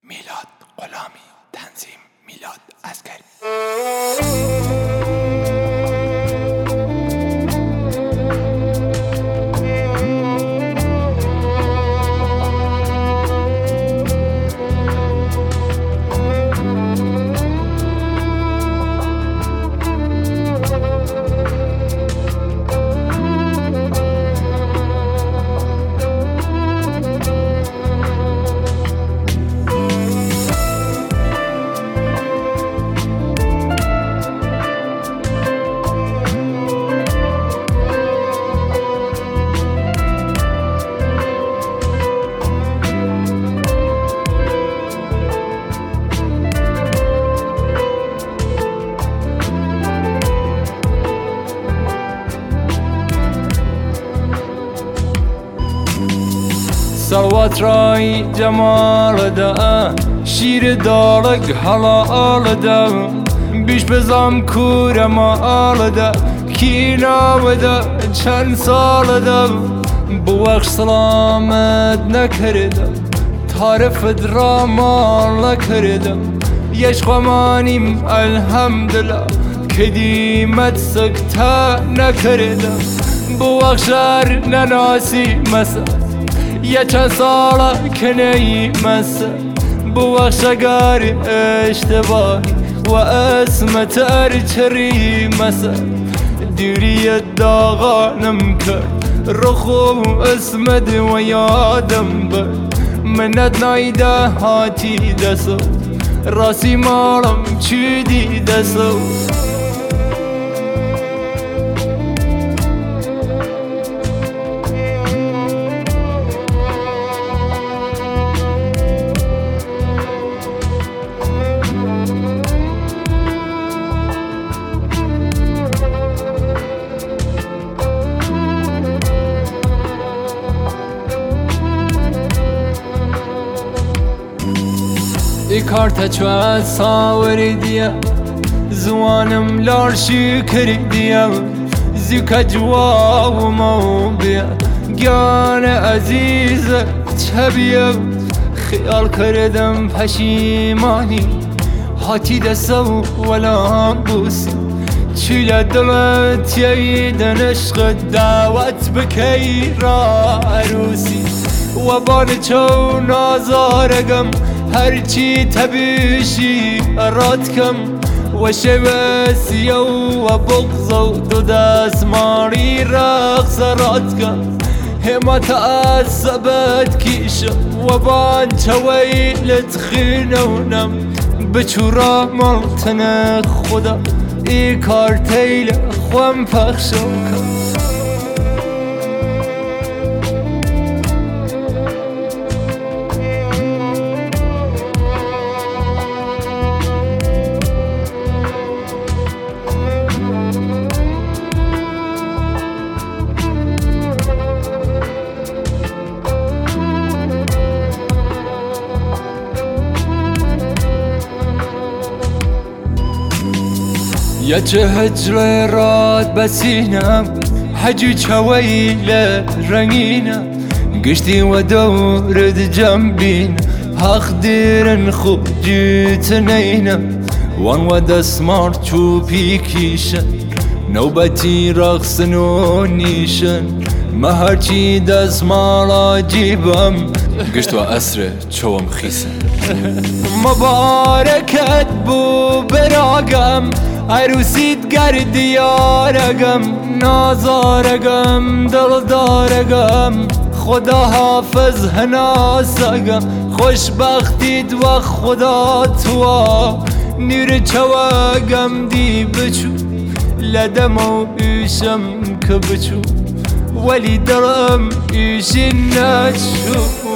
میلاد غلامی، تنظیم میلاد عسکری. صلوات راي جمال دا شیر دارگ حلال دا بیش بزم کور مال دا کینا دا چند سال دا بوخش سلامت نکردم تعرف درامال نکردم یش خمانیم الحمدلله کدیمت سکتا نکردم بوخشار نناسی مسا یه چند ساله که نیمسه بوخشگار اشتباهی و اسمت ارچری مسه دیری داغانم کرد رخو اسمت و یادم برد منت نایده هاتی دسو راسی مالم چی دیده سو ای کارت چواد ساوری دیا زوانم لارشی کری دیا زیکا جواب مو بیا گیان عزیز چبیا خیال کردم پشیمانی هاتی دستو ولا بوسی چیل دلت ییدن عشق دعوت بکی را عروسی و بان چو نازارگم هرچی تبیشی رات کم و شبسیه و بغض و دو دست ماری رقص رات کم همه تعصبت کیشه و بان چویلت خینونم بچورا ملتن خدا ای کارتیل خوام پخشم کم یا چه هجر راد بسینم حجی چویل رنگینم گشتی و دورد جنبین حق دیرن خوب جیت نینم وان و دسمار چوبی کیشن نوبتی رقصن و نیشن ما هرچی دسمالا جیبم گشت و عصر چوم خیسن مبارکت بو براگم عروسیت گردی یارگم نازارگم دلدارگم خدا حافظ هناسگم خوشبختیت و خدا توا نیر چواگم دی بچو لدم و ایشم که بچو ولی درم ایشی نچو